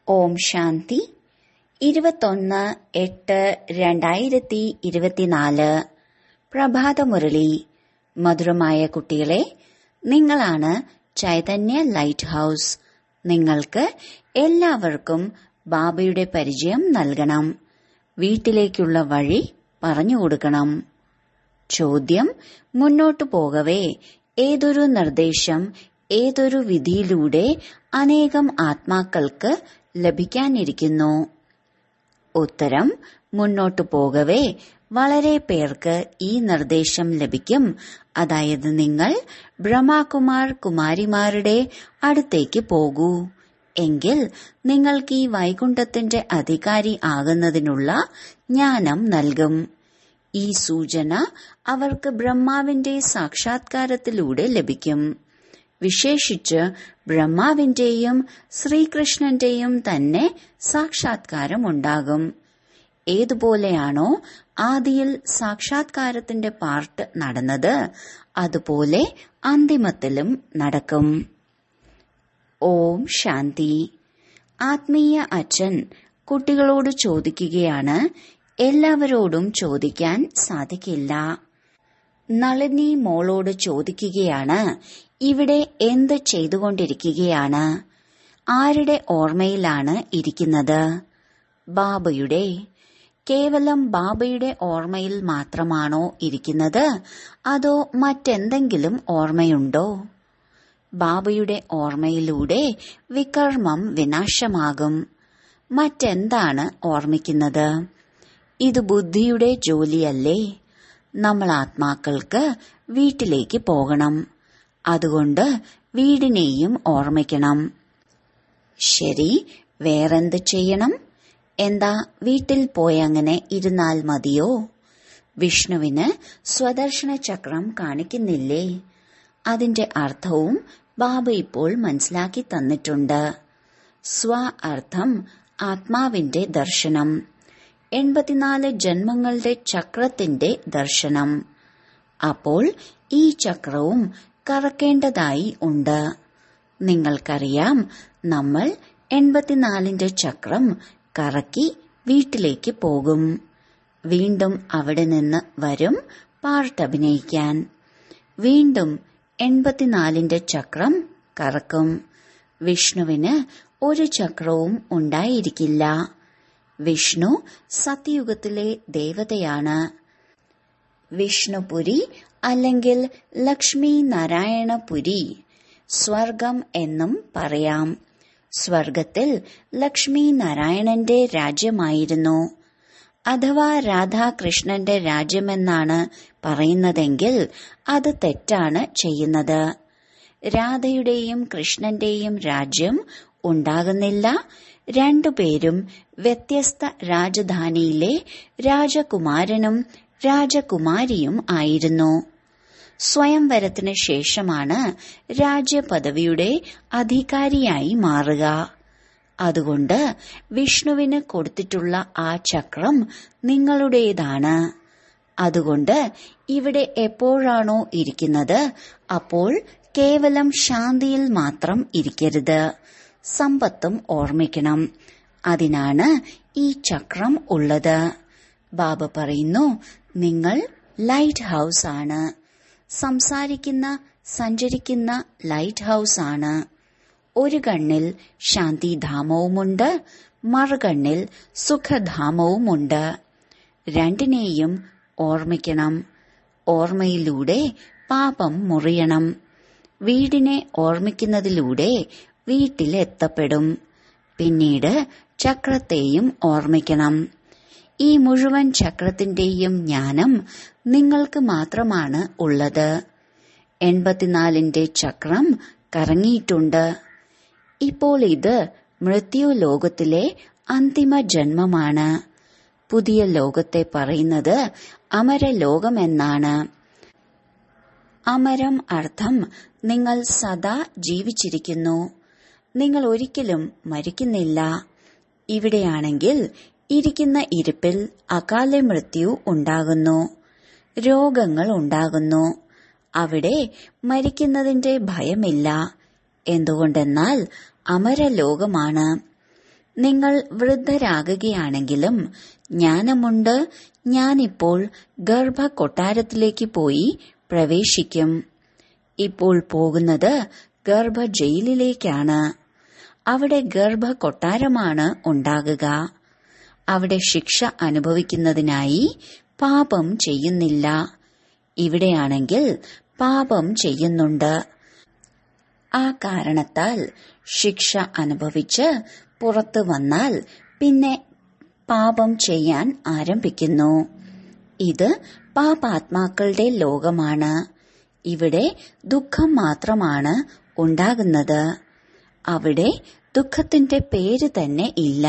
ഓം ശാന്തി 21/8/2024 പ്രഭാതമുരളി. മധുരമായ കുട്ടികളെ, നിങ്ങളാണ് ചൈതന്യ ലൈറ്റ് ഹൌസ്. നിങ്ങൾക്ക് എല്ലാവർക്കും ബാബയുടെ പരിചയം നൽകണം. വീട്ടിലേക്കുള്ള വഴി പറഞ്ഞുകൊടുക്കണം. ചോദ്യം: മുന്നോട്ടു പോകവേ ഏതൊരു നിർദ്ദേശം, ഏതൊരു വിധിയിലൂടെ അനേകം ആത്മാക്കൾക്ക് ലഭിക്കാനിരിക്കുന്നു? ഉത്തരം: മുന്നോട്ടു പോകവേ വളരെ പേർക്ക് ഈ നിർദ്ദേശം ലഭിക്കും. അതായത്, നിങ്ങൾ ബ്രഹ്മകുമാർ കുമാരിമാരുടെ അടുത്തേക്ക് പോകൂ. എങ്കിൽ നിങ്ങൾക്ക് ഈ വൈകുണ്ഠത്തിന്റെ അധികാരി ആകുന്നതിനുള്ള ജ്ഞാനം നൽകും. ഈ സൂചന അവർക്ക് ബ്രഹ്മാവിന്റെ സാക്ഷാത്കാരത്തിലൂടെ ലഭിക്കും. വിശേഷിച്ച് ബ്രഹ്മാവിന്റെയും ശ്രീകൃഷ്ണന്റെയും തന്നെ സാക്ഷാത്കാരമുണ്ടാകും. ഏതുപോലെയാണോ ആദിയിൽ സാക്ഷാത്കാരത്തിന്റെ പാർട്ട് നടന്നത്, അതുപോലെ അന്തിമത്തിലും നടക്കും. ഓം ശാന്തി. ആത്മീയ അച്ഛൻ കുട്ടികളോട് ചോദിക്കുകയാണ്. എല്ലാവരോടും ചോദിക്കാൻ സാധിക്കില്ല. നളിനി മോളോട് ചോദിക്കുകയാണ്, ഇവിടെ എന്ത് ചെയ്തുകൊണ്ടിരിക്കുകയാണ്? ആരുടെ ഓർമ്മയിലാണ് ഇരിക്കുന്നത്? ബാബയുടെ. കേവലം ബാബയുടെ ഓർമ്മയിൽ മാത്രമാണോ ഇരിക്കുന്നത്, അതോ മറ്റെന്തെങ്കിലും ഓർമ്മയുണ്ടോ? ബാബയുടെ ഓർമ്മയിലൂടെ വികർമ്മം വിനാശമാകും. മറ്റെന്താണ് ഓർമ്മിക്കുന്നത്? ഇത് ബുദ്ധിയുടെ ജോലിയല്ലേ? നമ്മൾ ആത്മാക്കൾക്ക് വീട്ടിലേക്ക് പോകണം. അതുകൊണ്ട് വീടിനെയും ഓർമ്മിക്കണം. ശരി, വേറെന്ത് ചെയ്യണം? എന്താ വീട്ടിൽ പോയങ്ങനെ ഇരുന്നാൽ മതിയോ? വിഷ്ണുവിന് സ്വദർശന ചക്രം കാണിക്കുന്നില്ലേ? അതിന്റെ അർത്ഥവും ബാബ ഇപ്പോൾ മനസ്സിലാക്കി തന്നിട്ടുണ്ട്. സ്വ അർത്ഥം ആത്മാവിന്റെ ദർശനം, 84 ജന്മങ്ങളുടെ ചക്രത്തിന്റെ ദർശനം. അപ്പോൾ ഈ ചക്രവും കറക്കേണ്ടതായി ഉണ്ട്. നിങ്ങൾക്കറിയാം, നമ്മൾ 84ന്റെ ചക്രം കറക്കി വീട്ടിലേക്ക് പോകും. വീണ്ടും അവിടെ നിന്ന് വരും പാർട്ട് അഭിനയിക്കാൻ. വീണ്ടും 84ന്റെ ചക്രം കറക്കും. വിഷ്ണുവിന് ഒരു ചക്രവും ഉണ്ടായിരിക്കില്ല. വിഷ്ണു സത്യയുഗത്തിലെ ദേവതയാണ്. വിഷ്ണുപുരി അല്ലെങ്കിൽ ലക്ഷ്മി നാരായണപുരി, സ്വർഗം എന്നും പറയാം. സ്വർഗത്തിൽ ലക്ഷ്മി നാരായണന്റെ രാജ്യമായിരുന്നു. അഥവാ രാധാകൃഷ്ണന്റെ രാജ്യമെന്നാണ് പറയുന്നതെങ്കിൽ അത് തെറ്റാണ് ചെയ്യുന്നത്. രാധയുടെയും കൃഷ്ണന്റെയും രാജ്യം ഉണ്ടാകുന്നില്ല. രണ്ടുപേരും വ്യത്യസ്ത രാജധാനിയിലെ രാജകുമാരനും രാജകുമാരിയും ആയിരുന്നു. സ്വയംവരത്തിന് ശേഷമാണ് രാജ്യപദവിയുടെ അധികാരിയായി മാറുക. അതുകൊണ്ട് വിഷ്ണുവിന് കൊടുത്തിട്ടുള്ള ആ ചക്രം നിങ്ങളുടേതാണ്. അതുകൊണ്ട് ഇവിടെ എപ്പോഴാണോ ഇരിക്കുന്നത്, അപ്പോൾ കേവലം ശാന്തിയിൽ മാത്രം ഇരിക്കരുത്. സമ്പത്തും ഓർമ്മിക്കണം. അതിനാണ് ഈ ചക്രം ഉള്ളത്. ബാബ പറയുന്നു, നിങ്ങൾ ലൈറ്റ് ഹൌസ് ആണ്. സംസാരിക്കുന്ന, സഞ്ചരിക്കുന്ന ലൈറ്റ് ഹൌസ് ആണ്. ഒരു കണ്ണിൽ ശാന്തിധാമവുമുണ്ട്, മറുകണ്ണിൽ സുഖധാമവുമുണ്ട്. രണ്ടിനെയും ഓർമ്മിക്കണം. ഓർമ്മയിലൂടെ പാപം മുറിയണം. വീടിനെ ഓർമ്മിക്കുന്നതിലൂടെ വീട്ടിലെത്തപ്പെടും. പിന്നീട് ചക്രത്തെയും ഓർമ്മിക്കണം. ഈ മുഴുവൻ ചക്രത്തിന്റെയും ജ്ഞാനം നിങ്ങൾക്ക് മാത്രമാണ് ഉള്ളത്. 84ന്റെ ചക്രം കറങ്ങിയിട്ടുണ്ട്. ഇപ്പോൾ ഇത് മൃത്യു ലോകത്തിലെ അന്തിമ ജന്മമാണ്. പുതിയ ലോകത്തെ പറയുന്നത് അമരലോകമെന്നാണ്. അമരം അർത്ഥം നിങ്ങൾ സദാ ജീവിച്ചിരിക്കുന്നു. നിങ്ങൾ ഒരിക്കലും മരിക്കുന്നില്ല. ഇവിടെയാണെങ്കിൽ ഇരിക്കുന്ന ഇരിപ്പിൽ അകാല മൃത്യു ഉണ്ടാകുന്നു, രോഗങ്ങൾ ഉണ്ടാകുന്നു. അവിടെ മരിക്കുന്നതിന്റെ ഭയമില്ല. എന്തുകൊണ്ടെന്നാൽ അമരലോകമാണ്. നിങ്ങൾ വൃദ്ധരാകുകയാണെങ്കിലും ജ്ഞാനമുണ്ട്, ഞാനിപ്പോൾ ഗർഭകൊട്ടാരത്തിലേക്ക് പോയി പ്രവേശിക്കും. ഇപ്പോൾ പോകുന്നത് ഗർഭ ജയിലിലേക്കാണ്. അവിടെ ഗർഭകൊട്ടാരമാണ് ഉണ്ടാകുക. അവിടെ ശിക്ഷ അനുഭവിക്കുന്നതിനായി പാപം ചെയ്യുന്നില്ല. ഇവിടെയാണെങ്കിൽ പാപം ചെയ്യുന്നുണ്ട്. ആ കാരണത്താൽ ശിക്ഷ അനുഭവിച്ച് പുറത്തു വന്നാൽ പിന്നെ പാപം ചെയ്യാൻ ആരംഭിക്കുന്നു. ഇത് പാപാത്മാക്കളുടെ ലോകമാണ്. ഇവിടെ ദുഃഖം മാത്രമാണ് ഉണ്ടാകുന്നത്. അവിടെ ദുഃഖത്തിന്റെ പേര് തന്നെ ഇല്ല.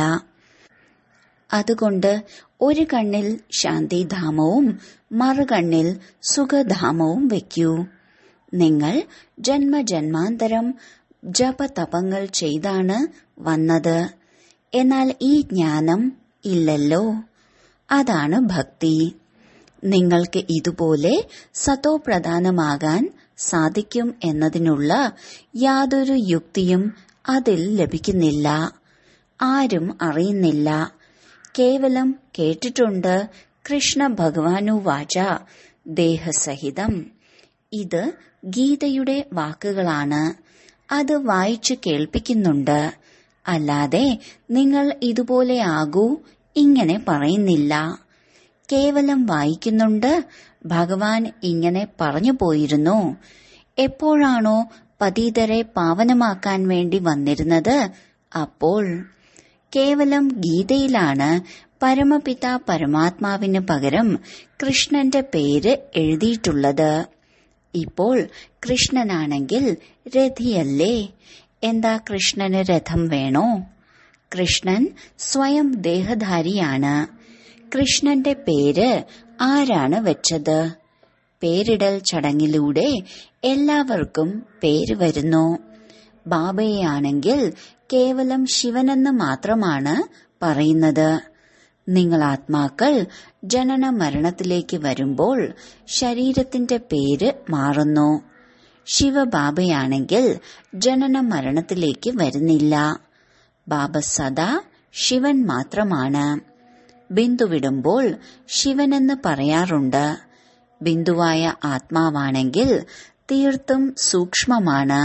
അതുകൊണ്ട് ഒരു കണ്ണിൽ ശാന്തിധാമവും മറുകണ്ണിൽ സുഖധാമവും വയ്ക്കൂ. നിങ്ങൾ ജന്മജന്മാന്തരം ജപതപങ്ങൾ ചെയ്താണ് വന്നത്. എന്നാൽ ഈ ജ്ഞാനം ഇല്ലല്ലോ. അതാണ് ഭക്തി. നിങ്ങൾക്ക് ഇതുപോലെ സതോപ്രധാനമാകാൻ സാധിക്കും എന്നതിനുള്ള യാതൊരു യുക്തിയും അതിൽ ലഭിക്കുന്നില്ല. ആരും അറിയുന്നില്ല. കേവലം കേട്ടിട്ടുണ്ട്. കൃഷ്ണ ഭഗവാനുവാച ദേഹസഹിതം. ഇത് ഗീതയുടെ വാക്കുകളാണ്. അത് വായിച്ചു കേൾപ്പിക്കുന്നുണ്ട്. അല്ലാതെ നിങ്ങൾ ഇതുപോലെ ആകൂ ഇങ്ങനെ പറയുന്നില്ല. കേവലം വായിക്കുന്നുണ്ട്. ഭഗവാൻ ഇങ്ങനെ പറഞ്ഞു പോയിരുന്നു. എപ്പോഴാണോ പതിതരെ പാവനമാക്കാൻ വേണ്ടി വന്നിരുന്നത് അപ്പോൾ കേവലം ഗീതയിലാണ് പരമപിത പരമാത്മാവിന് പകരം കൃഷ്ണന്റെ പേര് എഴുതിയിട്ടുള്ളത്. ഇപ്പോൾ കൃഷ്ണനാണെങ്കിൽ രഥിയല്ലേ. എന്താ കൃഷ്ണന് രഥം വേണോ? കൃഷ്ണൻ സ്വയം ദേഹധാരിയാണ്. കൃഷ്ണന്റെ പേര് ആരാണ് വെച്ചത്? പേരിടൽ ചടങ്ങിലൂടെ എല്ലാവർക്കും പേര് വരുന്നു. ബാബയെയാണെങ്കിൽ കേവലം ശിവനെന്ന് മാത്രമാണ് പറയുന്നത്. നിങ്ങൾ ആത്മാക്കൾ ജനന മരണത്തിലേക്ക് വരുമ്പോൾ ശരീരത്തിന്റെ പേര് മാറുന്നു. ശിവബാബയാണെങ്കിൽ ജനന മരണത്തിലേക്ക് വരുന്നില്ല. ബാബ സദാ ശിവൻ മാത്രമാണ്. ബിന്ദുവിടുമ്പോൾ ശിവനെന്ന് പറയാറുണ്ട്. ബിന്ദുവായ ആത്മാവാണെങ്കിൽ തീർത്തും സൂക്ഷ്മമാണ്.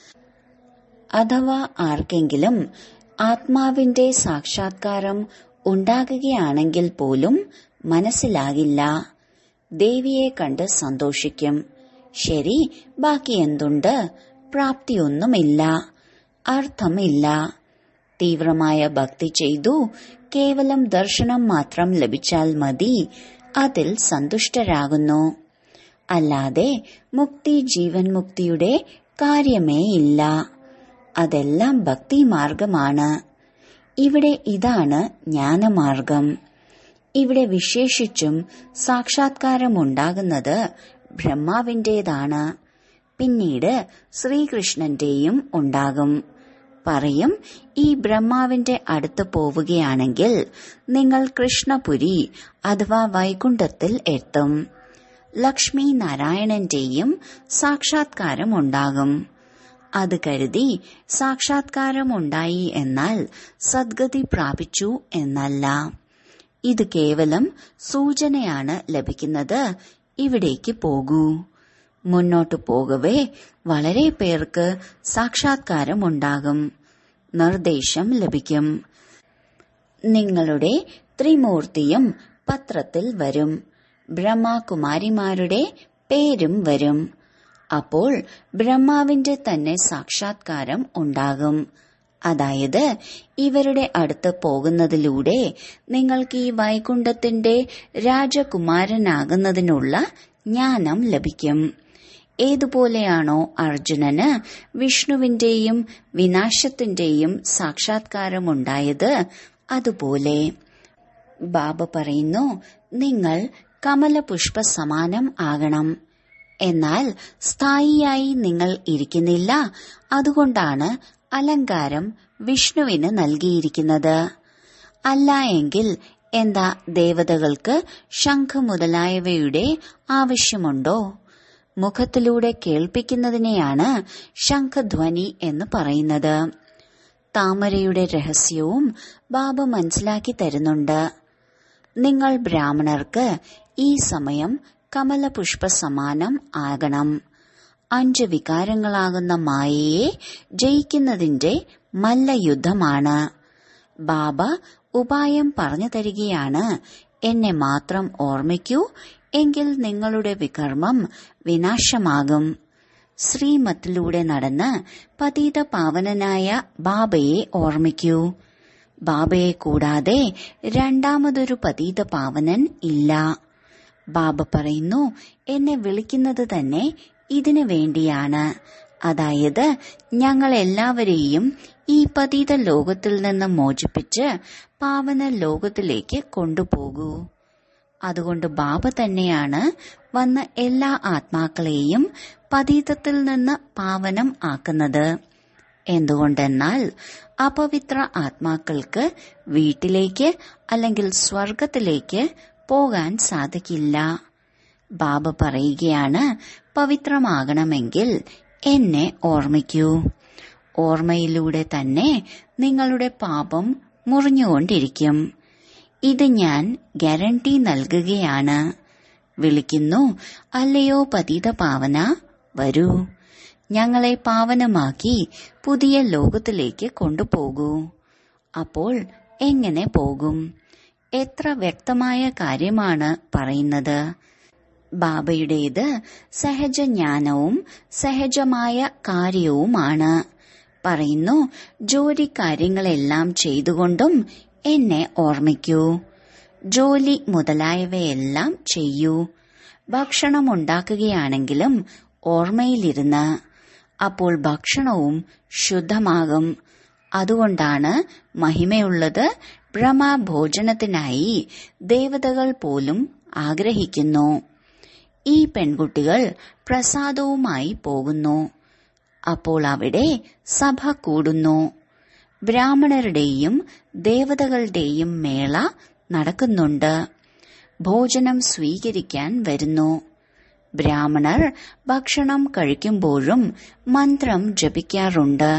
അഥവാ ആർക്കെങ്കിലും ആത്മാവിന്റെ സാക്ഷാത്കാരം ഉണ്ടാകുകയാണെങ്കിൽ പോലും മനസ്സിലാകില്ല. ദേവിയെ കണ്ട് സന്തോഷിക്കും. ശരി, ബാക്കി എന്തുണ്ട്? പ്രാപ്തിയൊന്നുമില്ല, അർത്ഥമില്ല. തീവ്രമായ ഭക്തി ചെയ്തു കേവലം ദർശനം മാത്രം ലഭിച്ചാൽ മതി. അതിൽ സന്തുഷ്ടരാകുന്നു. അല്ലാതെ മുക്തി ജീവൻ മുക്തിയുടെ കാര്യമേ ഇല്ല. അതെല്ലാം ഭക്തി മാർഗമാണ്. ഇവിടെ ഇതാണ് ജ്ഞാനമാർഗം. ഇവിടെ വിശേഷിച്ചും സാക്ഷാത്കാരമുണ്ടാകുന്നത് ബ്രഹ്മാവിന്റേതാണ്. പിന്നീട് ശ്രീകൃഷ്ണന്റെയും ഉണ്ടാകും. പറയും, ഈ ബ്രഹ്മാവിന്റെ അടുത്ത് പോവുകയാണെങ്കിൽ നിങ്ങൾ കൃഷ്ണപുരി അഥവാ വൈകുണ്ഠത്തിൽ എത്തും. ലക്ഷ്മി നാരായണന്റെയും സാക്ഷാത്കാരമുണ്ടാകും. അത് കരുതി സാക്ഷാത്കാരമുണ്ടായി എന്നാൽ സദ്ഗതി പ്രാപിച്ചു എന്നല്ല. ഇത് കേവലം സൂചനയാണ് ലഭിക്കുന്നത്. ഇവിടേക്ക് പോകൂ. മുന്നോട്ടു പോകവേ വളരെ പേർക്ക് സാക്ഷാത്കാരമുണ്ടാകും. നിർദ്ദേശം ലഭിക്കും. നിങ്ങളുടെ ത്രിമൂർത്തിയും പത്രത്തിൽ വരും. ബ്രഹ്മകുമാരിമാരുടെ പേരും വരും. അപ്പോൾ ബ്രഹ്മാവിന്റെ തന്നെ സാക്ഷാത്കാരം ഉണ്ടാകും. അതായത് ഇവരുടെ അടുത്ത് പോകുന്നതിലൂടെ നിങ്ങൾക്ക് ഈ വൈകുണ്ഠത്തിന്റെ രാജകുമാരനാകുന്നതിനുള്ള ജ്ഞാനം ലഭിക്കും. ഏതുപോലെയാണോ അർജുനന് വിഷ്ണുവിന്റെയും വിനാശത്തിന്റെയും സാക്ഷാത്കാരമുണ്ടായത്, അതുപോലെ ബാബ പറയുന്നു, നിങ്ങൾ കമലപുഷ്പ സമാനം ആകണം. എന്നാൽ സ്ഥായിയായി നിങ്ങൾ ഇരിക്കുന്നില്ല. അതുകൊണ്ടാണ് അലങ്കാരം വിഷ്ണുവിന് നൽകിയിരിക്കുന്നത്. അല്ല എങ്കിൽ എന്താ ദേവതകൾക്ക് ശംഖ് മുതലായവയുടെ ആവശ്യമുണ്ടോ? മുഖത്തിലൂടെ കേൾപ്പിക്കുന്നതിനെയാണ് ശംഖധ്വനി എന്ന് പറയുന്നത്. താമരയുടെ രഹസ്യവും ബാബ മനസ്സിലാക്കി തരുന്നുണ്ട്. നിങ്ങൾ ബ്രാഹ്മണർക്ക് ഈ സമയം കമലപുഷ്പ സമാനം ആകണം. 5 വികാരങ്ങളാകുന്ന മായയെ ജയിക്കുന്നതിന്റെ മല്ലയുദ്ധമാണ്. ബാബ ഉപായം പറഞ്ഞു തരികയാണ്. എന്നെ മാത്രം ഓർമ്മിക്കൂ, എങ്കിൽ നിങ്ങളുടെ വികർമ്മം വിനാശമാകും. ശ്രീമത്തിലൂടെ നടന്ന് പതിത പാവനനായ ബാബയെ ഓർമ്മിക്കൂ. ബാബയെ കൂടാതെ രണ്ടാമതൊരു പതിത പാവനൻ ഇല്ല. ബാബ പറയുന്നു, എന്നെ വിളിക്കുന്നത് തന്നെ ഇതിനു വേണ്ടിയാണ്. അതായത് ഞങ്ങൾ എല്ലാവരെയും ഈ പതിത ലോകത്തിൽ നിന്ന് മോചിപ്പിച്ച് പാവന ലോകത്തിലേക്ക് കൊണ്ടുപോകൂ. അതുകൊണ്ട് ബാബ തന്നെയാണ് വന്ന് എല്ലാ ആത്മാക്കളെയും പതിതത്തിൽ നിന്ന് പാവനം ആക്കുന്നത്. എന്തുകൊണ്ടെന്നാൽ അപവിത്ര ആത്മാക്കൾക്ക് വീട്ടിലേക്ക് അല്ലെങ്കിൽ സ്വർഗത്തിലേക്ക് പോകാൻ സാധിക്കില്ല. ബാബ പറയുകയാണ്, പവിത്രമാകണമെങ്കിൽ എന്നെ ഓർമ്മിക്കൂ. ഓർമ്മയിലൂടെ തന്നെ നിങ്ങളുടെ പാപം മുറിഞ്ഞുകൊണ്ടിരിക്കും. ഇത് ഞാൻ ഗ്യാരണ്ടി നൽകുകയാണ്. വിളിക്കുന്നു, അല്ലയോ പതിത പാവന, വരൂ, ഞങ്ങളെ പാവനമാക്കി പുതിയ ലോകത്തിലേക്ക് കൊണ്ടുപോകൂ. അപ്പോൾ എങ്ങനെ പോകും? എത്ര വ്യക്തമായ കാര്യമാണ് പറയുന്നത്. ബാബയുടേത് സഹജജ്ഞാനവും സഹജമായ കാര്യവുമാണ്. പറയുന്നു, ജോലി കാര്യങ്ങളെല്ലാം ചെയ്തുകൊണ്ടും എന്നെ ഓർമ്മിക്കൂ. ജോലി മുതലായവയെല്ലാം ചെയ്യൂ. ഭക്ഷണം ഉണ്ടാക്കുകയാണെങ്കിലും ഓർമ്മയിലിരുന്ന്. അപ്പോൾ ഭക്ഷണവും ശുദ്ധമാകും. അതുകൊണ്ടാണ് മഹിമയുള്ളത്. ബ്രഹ്മഭോജനത്തിനായി ദേവതകൾ പോലും ആഗ്രഹിക്കുന്നു. ഈ പെൺകുട്ടികൾ പ്രസാദവുമായി പോകുന്നു. അപ്പോൾ അവിടെ സഭ കൂടുന്നു. ബ്രാഹ്മണരുടെയും ദേവതകളുടെയും മേള നടക്കുന്നുണ്ട്. ഭോജനം സ്വീകരിക്കാൻ വരുന്നു. ബ്രാഹ്മണർ ഭക്ഷണം കഴിക്കുമ്പോഴും മന്ത്രം ജപിക്കാറുണ്ട്.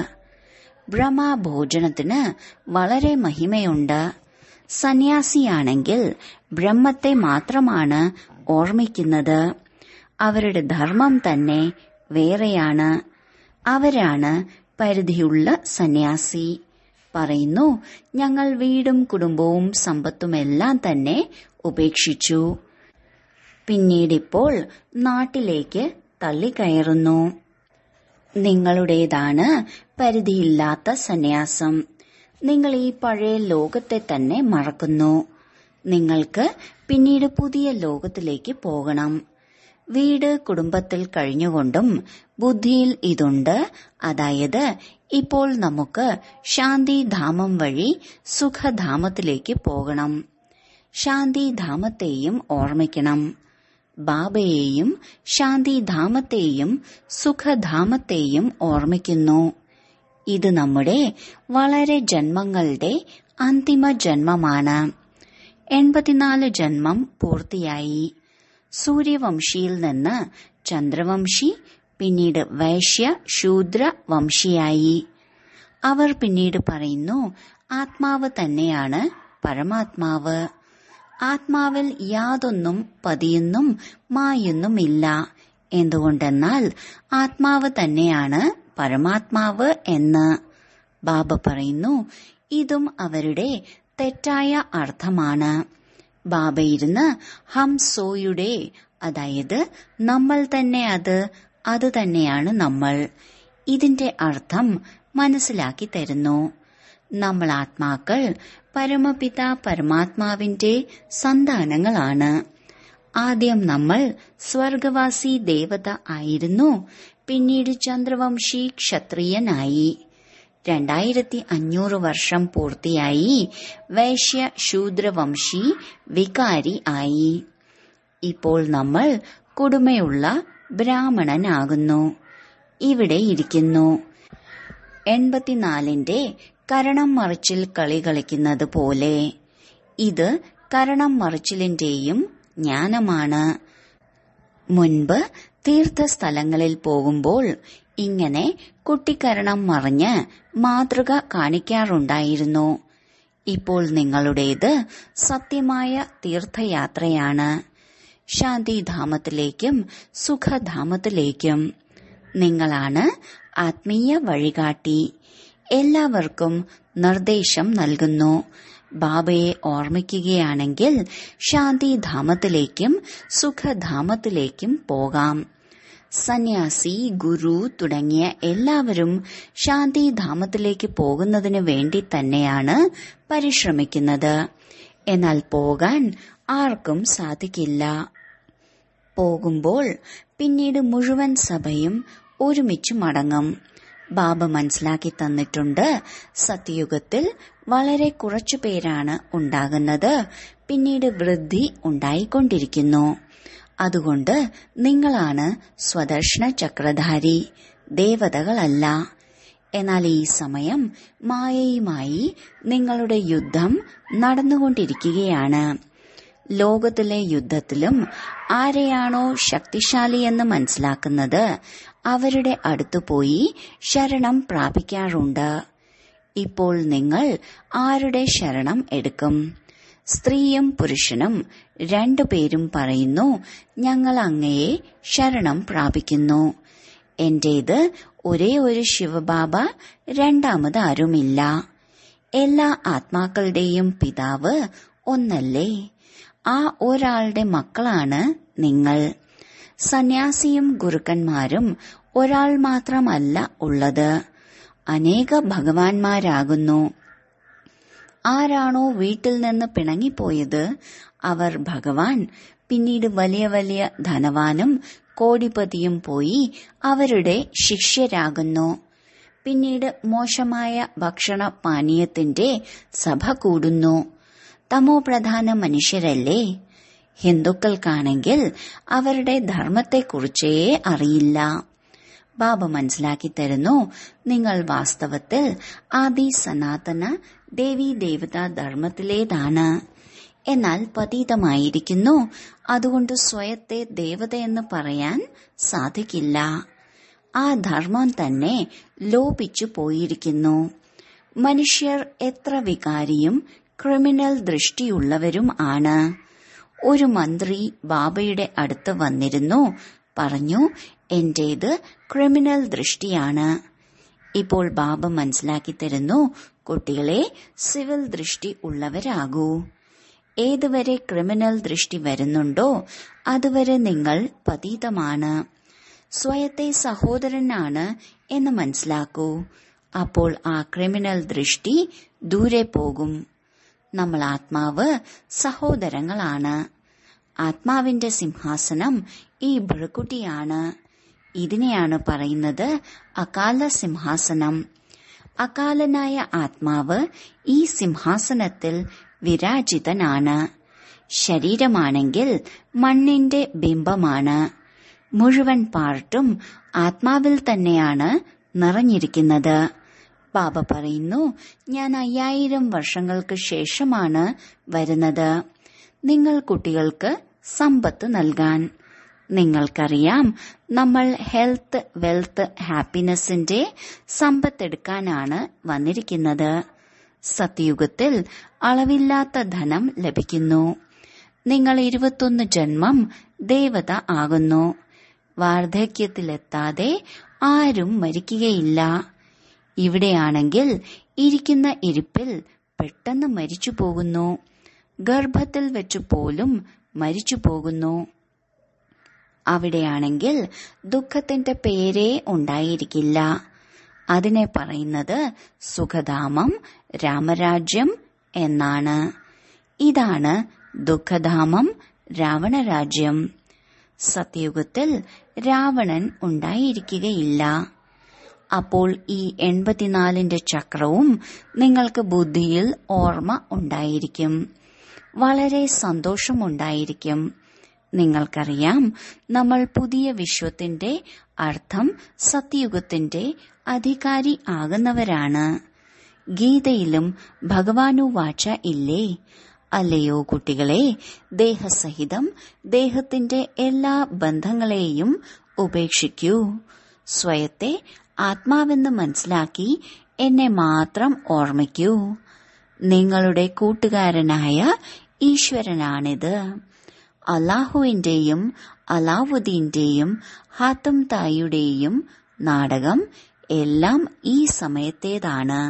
ബ്രഹ്മഭോജനത്തിന് വളരെ മഹിമയുണ്ട്. സന്യാസിയാണെങ്കിൽ ബ്രഹ്മത്തെ മാത്രമാണ് ഓർമ്മിക്കുന്നത്. അവരുടെ ധർമ്മം തന്നെ വേറെയാണ്. അവരാണ് പരിധിയുള്ള സന്യാസി. പറയുന്നു, ഞങ്ങൾ വീടും കുടുംബവും സമ്പത്തുമെല്ലാം തന്നെ ഉപേക്ഷിച്ചു. പിന്നീടിപ്പോൾ നാട്ടിലേക്ക് തള്ളിക്കയറുന്നു. നിങ്ങളുടേതാണ് പരിധിയില്ലാത്ത സന്യാസം. നിങ്ങൾ ഈ പഴയ ലോകത്തെ തന്നെ മറക്കുന്നു. നിങ്ങൾക്ക് പിന്നീട് പുതിയ ലോകത്തിലേക്ക് പോകണം. വീട് കുടുംബത്തിൽ കഴിഞ്ഞുകൊണ്ടും ബുദ്ധിയിൽ ഇതുണ്ട്. അതായത് ഇപ്പോൾ നമുക്ക് ശാന്തിധാമം വഴി സുഖധാമത്തിലേക്ക് പോകണം. ശാന്തിധാമത്തെയും ഓർമ്മിക്കണം. ബാബയെയും ശാന്തിധാമത്തെയും സുഖധാമത്തെയും ഓർമ്മിക്കുന്നു. ഇത് നമ്മുടെ വളരെ ജന്മങ്ങളുടെ അന്തിമ ജന്മമാണ്. 84 ജന്മം പൂർത്തിയായി. സൂര്യവംശിയിൽ നിന്ന് ചന്ദ്രവംശി, പിന്നീട് വൈശ്യ ശൂദ്ര വംശിയായി. അവർ പിന്നീട് പറയുന്നു, ആത്മാവ് തന്നെയാണ് പരമാത്മാവ്. ആത്മാവിൽ യാതൊന്നും പതിയുന്നും മായുന്നുമില്ല. എന്തുകൊണ്ടെന്നാൽ ആത്മാവ് തന്നെയാണ് പരമാത്മാവ് എന്ന് ബാബ പറയുന്നു. ഇതും അവരുടെ തെറ്റായ അർത്ഥമാണ്. ബാബ ഇരുന്ന് ഹം സോയുടെ, അതായത് നമ്മൾ തന്നെ അത് തന്നെയാണ് നമ്മൾ, ഇതിന്റെ അർത്ഥം മനസ്സിലാക്കി തരുന്നു. നമ്മൾ ആത്മാക്കൾ പരമപിത പരമാത്മാവിന്റെ സന്താനങ്ങളാണ്. ആദ്യം നമ്മൾ സ്വർഗവാസി ദേവത ആയിരുന്നു. പിന്നീട് ചന്ദ്രവംശി ക്ഷത്രിയനായി. 2500 വർഷം പൂർത്തിയായി. വൈശ്യ ശൂദ്രവംശി വികാരി ആയി. ഇപ്പോൾ നമ്മൾ കുടുമയുള്ള ബ്രാഹ്മണനാകുന്നു. ഇവിടെ ഇരിക്കുന്നു. 84ന്റെ കരണം മറിച്ചിൽ കളി കളിക്കുന്നത് പോലെ. ഇത് കരണം മറിച്ചിലിന്റെയും ജ്ഞാനമാണ്. മുൻപ് തീർത്ഥസ്ഥലങ്ങളിൽ പോകുമ്പോൾ ഇങ്ങനെ കുട്ടിക്കരണം മറിഞ്ഞ് മാതൃക കാണിക്കാറുണ്ടായിരുന്നു. ഇപ്പോൾ നിങ്ങളുടേത് സത്യമായ തീർത്ഥയാത്രയാണ്, ശാന്തിധാമത്തിലേക്കും സുഖധാമത്തിലേക്കും. നിങ്ങളാണ് ആത്മീയ വഴികാട്ടി. എല്ലാവർക്കും നിർദ്ദേശം നൽകുന്നു. ബാബയെ ഓർമ്മിക്കുകയാണെങ്കിൽ ശാന്തിധാമത്തിലേക്കും സുഖധാമത്തിലേക്കും പോകാം. സന്യാസി, ഗുരു തുടങ്ങിയ എല്ലാവരും ശാന്തിധാമത്തിലേക്ക് പോകുന്നതിന് വേണ്ടി തന്നെയാണ് പരിശ്രമിക്കുന്നത്. എന്നാൽ പോകാൻ ആർക്കും സാധിക്കില്ല. പോകുമ്പോൾ പിന്നീട് മുഴുവൻ സഭയും ഒരുമിച്ച് മടങ്ങും. ബാബ മനസ്സിലാക്കി തന്നിട്ടുണ്ട്, സത്യയുഗത്തിൽ വളരെ കുറച്ചു പേരാണ് ഉണ്ടാകുന്നത്, പിന്നീട് വൃദ്ധി ഉണ്ടായിക്കൊണ്ടിരിക്കുന്നു. അതുകൊണ്ട് നിങ്ങളാണ് സ്വദർശന ചക്രധാരി, ദേവതകളല്ല. എന്നാൽ ഈ സമയം മായയുമായി നിങ്ങളുടെ യുദ്ധം നടന്നുകൊണ്ടിരിക്കുകയാണ്. ലോകത്തിലെ യുദ്ധത്തിലും ആരെയാണോ ശക്തിശാലിയെന്ന് മനസ്സിലാക്കുന്നത് അവരുടെ അടുത്തു പോയി ശരണം പ്രാപിക്കാറുണ്ട്. ഇപ്പോൾ നിങ്ങൾ ആരുടെ ശരണം എടുക്കും? സ്ത്രീയും പുരുഷനും രണ്ടുപേരും പറയുന്നു, ഞങ്ങൾ അങ്ങയെ ശരണം പ്രാപിക്കുന്നു. എന്റേത് ഒരേ ഒരു ശിവബാബ, രണ്ടാമത് ആരുമില്ല. എല്ലാ ആത്മാക്കളുടെയും പിതാവ് ഒന്നല്ലേ? ആ ഒരാളുടെ മക്കളാണ് നിങ്ങൾ. സന്യാസിയും ഗുരുക്കന്മാരും ഒരാൾ മാത്രമല്ല ഉള്ളത്, അനേക ഭഗവാന്മാരാകുന്നു. ആരാണോ വീട്ടിൽ നിന്ന് പിണങ്ങിപ്പോയത് അവർ ഭഗവാൻ, പിന്നീട് വലിയ വലിയ ധനവാനും കോടിപതിയും പോയി അവരുടെ ശിഷ്യരാകുന്നു. പിന്നീട് മോശമായ ഭക്ഷണ പാനീയത്തിന്റെ സഭ കൂടുന്നു. തമോപ്രധാന മനുഷ്യരല്ലേ? ഹിന്ദുക്കൾക്കാണെങ്കിൽ അവരുടെ ധർമ്മത്തെക്കുറിച്ചേ അറിയില്ല. ബാബ മനസ്സിലാക്കി തരുന്നു, നിങ്ങൾ വാസ്തവത്തിൽ ആദി സനാതന ദേവീ ദേവതാ ധർമ്മത്തിലേതാണ്. എന്നാൽ പതീതമായിരിക്കുന്നു. അതുകൊണ്ട് സ്വയത്തെ ദേവതയെന്ന് പറയാൻ സാധിക്കില്ല. ആ ധർമ്മം തന്നെ ലോപിച്ചു പോയിരിക്കുന്നു. മനുഷ്യർ എത്ര വികാരിയും ക്രിമിനൽ ദൃഷ്ടിയുള്ളവരും ആണ്. ഒരു മന്ത്രി ബാബയുടെ അടുത്ത് വന്നിരുന്നു, പറഞ്ഞു, എന്റേത് ക്രിമിനൽ ദൃഷ്ടിയാണ്. ഇപ്പോൾ ബാബ മനസ്സിലാക്കി തരുന്നു, കുട്ടികളെ സിവിൽ ദൃഷ്ടി ഉള്ളവരാകൂ. ഏതുവരെ ക്രിമിനൽ ദൃഷ്ടി വരുന്നുണ്ടോ അതുവരെ നിങ്ങൾ പതീതമാണ്. സ്വയത്തെ സഹോദരനാണ് എന്ന് മനസ്സിലാക്കൂ. അപ്പോൾ ആ ക്രിമിനൽ ദൃഷ്ടി ദൂരെ പോകും. നമ്മൾ ആത്മാവ് സഹോദരങ്ങളാണ്. ആത്മാവിന്റെ സിംഹാസനം ഈ ഭൃക്കുട്ടിയാണ്. ഇതിനെയാണ് പറയുന്നത് അകാല സിംഹാസനം. അകാലനായ ആത്മാവ് ഈ സിംഹാസനത്തിൽ വിരാജിതനാണ്. ശരീരമാണെങ്കിൽ മണ്ണിന്റെ ബിംബമാണ്. മുഴുവൻ പാർട്ടും ആത്മാവിൽ തന്നെയാണ് നിറഞ്ഞിരിക്കുന്നത്. ബാബ പറയുന്നു, ഞാൻ 5000 വർഷങ്ങൾക്ക് ശേഷമാണ് വരുന്നത് നിങ്ങൾ കുട്ടികൾക്ക് സമ്പത്ത് നൽകാൻ. നിങ്ങൾക്കറിയാം, നമ്മൾ ഹെൽത്ത്, വെൽത്ത്, ഹാപ്പിനെസിന്റെ സമ്പത്തെടുക്കാനാണ് വന്നിരിക്കുന്നത്. സത്യയുഗത്തിൽ അളവില്ലാത്ത ധനം ലഭിക്കുന്നു. നിങ്ങൾ 21 ജന്മം ദേവത ആകുന്നു. വാർദ്ധക്യത്തിലെത്താതെ ആരും മരിക്കുകയില്ല. ഇവിടെയാണെങ്കിൽ ഇരിക്കുന്ന ഇരിപ്പിൽ പെട്ടെന്ന് മരിച്ചു പോകുന്നു. ഗർഭത്തിൽ വെച്ചു പോലും മരിച്ചു പോകുന്നു. അവിടെയാണെങ്കിൽ ദുഃഖത്തിന്റെ പേരേ ഉണ്ടായിരിക്കില്ല. അതിനെ പറയുന്നത് സുഖധാമം, രാമരാജ്യം എന്നാണ്. ഇതാണ് ദുഃഖധാമം, രാവണരാജ്യം. സത്യയുഗത്തിൽ രാവണൻ ഉണ്ടായിരിക്കുകയില്ല. അപ്പോൾ ഈ 84ന്റെ ചക്രവും നിങ്ങൾക്ക് ബുദ്ധിയിൽ ഓർമ്മ ഉണ്ടായിരിക്കും. വളരെ സന്തോഷമുണ്ടായിരിക്കും. നിങ്ങൾക്കറിയാം, നമ്മൾ പുതിയ വിശ്വത്തിന്റെ അർത്ഥം സത്യയുഗത്തിന്റെ അധികാരി ആകുന്നവരാണ്. ഗീതയിലും ഭഗവാനുവാച ഇല്ലേ? അല്ലയോ കുട്ടികളെ, ദേഹസഹിതം ദേഹത്തിന്റെ എല്ലാ ബന്ധങ്ങളെയും ഉപേക്ഷിക്കൂ. സ്വയത്തെ ആത്മാവെന്ന് മനസ്സിലാക്കി എന്നെ മാത്രം ഓർമ്മിക്കൂ. നിങ്ങളുടെ കൂട്ടുകാരനായ ഈശ്വരനാണിത്. അല്ലാഹുവിന്റെയും അലാവുദ്ദീന്റെയും ഹാത്തം തായിയുടെയും നാടകം എല്ലാം ഈ സമയത്തേതാണ്.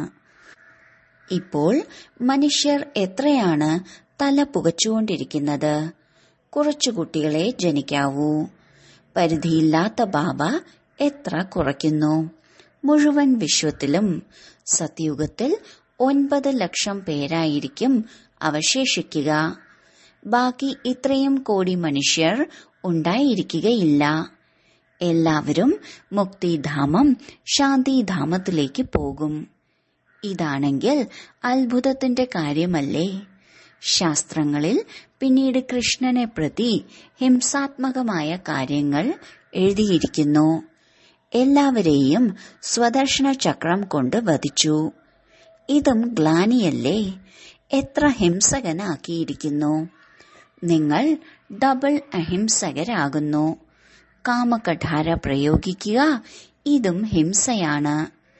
ഇപ്പോൾ മനുഷ്യർ എത്രയാണ് തല പുകച്ചുകൊണ്ടിരിക്കുന്നത്. കുറച്ചു കുട്ടികളെ ജനിക്കാവൂ. പരിധിയില്ലാത്ത ബാബ എത്ര കുറയ്ക്കുന്നു. മുഴുവൻ വിശ്വത്തിലും സത്യുഗത്തിൽ 9 ലക്ഷം പേരായിരിക്കും അവശേഷിക്കുക. ബാക്കി ഇത്രയും കോടി മനുഷ്യർ ഉണ്ടായിരിക്കുകയില്ല. എല്ലാവരും മുക്തിധാമം ശാന്തിധാമത്തിലേക്ക് പോകും. ഇതാണെങ്കിൽ അത്ഭുതത്തിന്റെ കാര്യമല്ലേ. ശാസ്ത്രങ്ങളിൽ പിന്നീട് കൃഷ്ണനെ പ്രതി ഹിംസാത്മകമായ കാര്യങ്ങൾ എഴുതിയിരിക്കുന്നു. എല്ലാവരെയും സ്വദർശന ചക്രം കൊണ്ട് വധിച്ചു. ഇതും ഗ്ലാനിയല്ലേ. എത്ര ഹിംസകനാക്കിയിരിക്കുന്നു. നിങ്ങൾ ഡബിൾ അഹിംസകരാകുന്നു. കാമകഠാര പ്രയോഗിക്കുക, ഇതും ഹിംസയാണ്.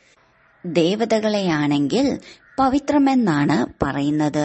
ദേവതകളെയാണെങ്കിൽ പവിത്രമെന്നാണ് പറയുന്നത്.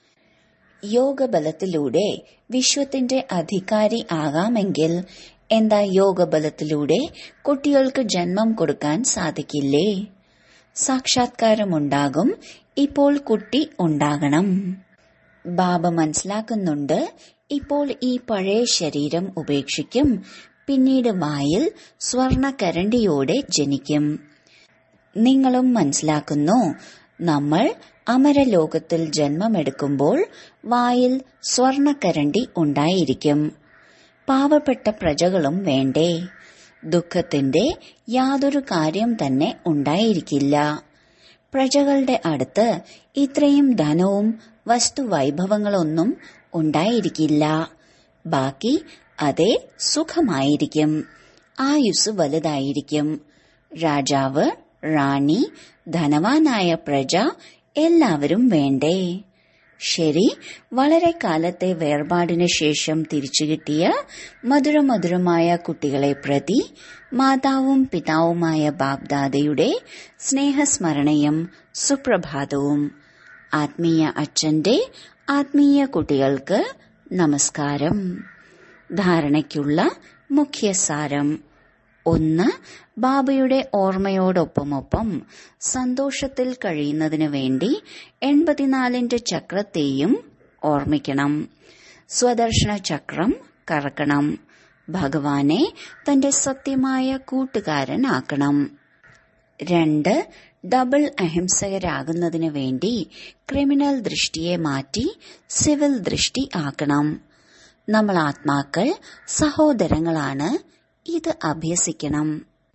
യോഗബലത്തിലൂടെ വിശ്വത്തിന്റെ അധികാരി ആകാമെങ്കിൽ എന്താ യോഗബലത്തിലൂടെ കുട്ടികൾക്ക് ജന്മം കൊടുക്കാൻ സാധിക്കില്ലേ? സാക്ഷാത്കാരമുണ്ടാകും. ഇപ്പോൾ കുട്ടി ഉണ്ടാകണം. ബാബ മനസ്സിലാക്കുന്നുണ്ട്. ഇപ്പോൾ ഈ പഴയ ശരീരം ഉപേക്ഷിക്കും. പിന്നീട് വായിൽ സ്വർണക്കരണ്ടിയോടെ ജനിക്കും. നിങ്ങളും മനസ്സിലാക്കുന്നു. നമ്മൾ അമരലോകത്തിൽ ജന്മമെടുക്കുമ്പോൾ വായിൽ സ്വർണക്കരണ്ടി ഉണ്ടായിരിക്കും. പാവപ്പെട്ട പ്രജകളും വേണ്ടേ? ദുഃഖത്തിന്റെ യാതൊരു കാര്യം തന്നെ ഉണ്ടായിരിക്കില്ല. പ്രജകളുടെ അടുത്ത് ഇത്രയും ധനവും വസ്തുവൈഭവങ്ങളൊന്നും ഉണ്ടായിരിക്കില്ല. ബാക്കി അതേ സുഖമായിരിക്കും. ആയുസ് വലുതായിരിക്കും. രാജാവ്, റാണി, ധനവാനായ പ്രജ എല്ലാവരും വേണ്ടേ? ശരി, വളരെ കാലത്തെ വേർപാടിന് ശേഷം തിരിച്ചുകിട്ടിയ മധുരമധുരമായ കുട്ടികളെ പ്രതി മാതാവും പിതാവുമായ ബാബ്ദാദയുടെ സ്നേഹസ്മരണയും സുപ്രഭാതവും. ആത്മീയ അച്ഛന്റെ ആത്മീയ കുട്ടികൾക്ക് നമസ്കാരം. ധാരണയ്ക്കുള്ള മുഖ്യസാരം: 1. ബാബയുടെ ഓർമ്മയോടൊപ്പമൊപ്പം സന്തോഷത്തിൽ കഴിയുന്നതിനു വേണ്ടി 84ന്റെ ചക്രത്തെയും ഓർമ്മിക്കണം. സ്വദർശന ചക്രം കറക്കണം. ഭഗവാനെ തന്റെ സത്യമായ കൂട്ടുകാരനാക്കണം. 2. ഡബിൾ അഹിംസകരാകുന്നതിനു വേണ്ടി ക്രിമിനൽ ദൃഷ്ടിയെ മാറ്റി സിവിൽ ദൃഷ്ടി ആക്കണം. നമ്മൾ ആത്മാക്കൾ സഹോദരങ്ങളാണ്. ഇത് അഭ്യസിക്കണം.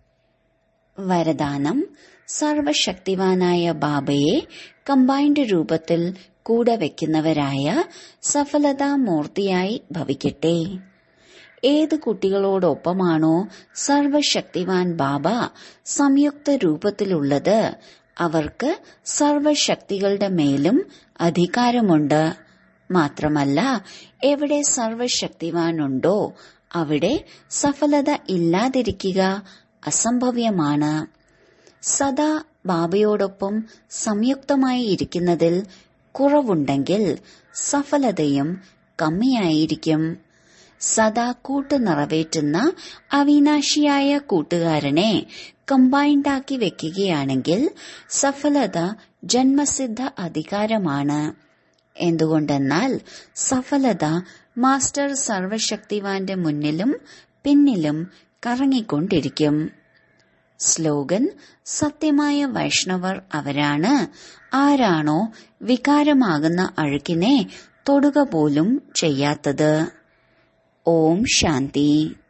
വരദാനം: സർവശക്തിവാനായ ബാബയെ കമ്പൈൻഡ് രൂപത്തിൽ കൂടെ വയ്ക്കുന്നവരായ സഫലതാമൂർത്തിയായി ഭവിക്കട്ടെ. ഏത് കുട്ടികളോടൊപ്പമാണോ സർവശക്തിവാൻ ബാബ സംയുക്ത രൂപത്തിലുള്ളത്, അവർക്ക് സർവശക്തികളുടെ മേലും അധികാരമുണ്ട്. മാത്രമല്ല, എവിടെ സർവശക്തിവാനുണ്ടോ അവിടെ സഫലത ഇല്ലാതിരിക്കുക അസംഭവ്യമാണ്. സദാ ബാബയോടൊപ്പം സംയുക്തമായി ഇരിക്കുന്നതിൽ കുറവുണ്ടെങ്കിൽ സഫലതയും കമ്മിയായിരിക്കും. സദാ കൂട്ട് നിറവേറ്റുന്ന അവിനാശിയായ കൂട്ടുകാരനെ കമ്പൈൻഡാക്കി വെക്കുകയാണെങ്കിൽ സഫലത ജന്മസിദ്ധ അധികാരമാണ്. എന്തുകൊണ്ടെന്നാൽ സഫലത മാസ്റ്റർ സർവശക്തിവാന്റെ മുന്നിലും പിന്നിലും കറങ്ങിക്കൊണ്ടിരിക്കും. സ്ലോഗൻ: സത്യമായ വൈഷ്ണവർ അവരാണ് ആരാണോ വികാരമാകുന്ന അഴുക്കിനെ തൊടുക പോലും ചെയ്യാത്തത്. ഓം ശാന്തി.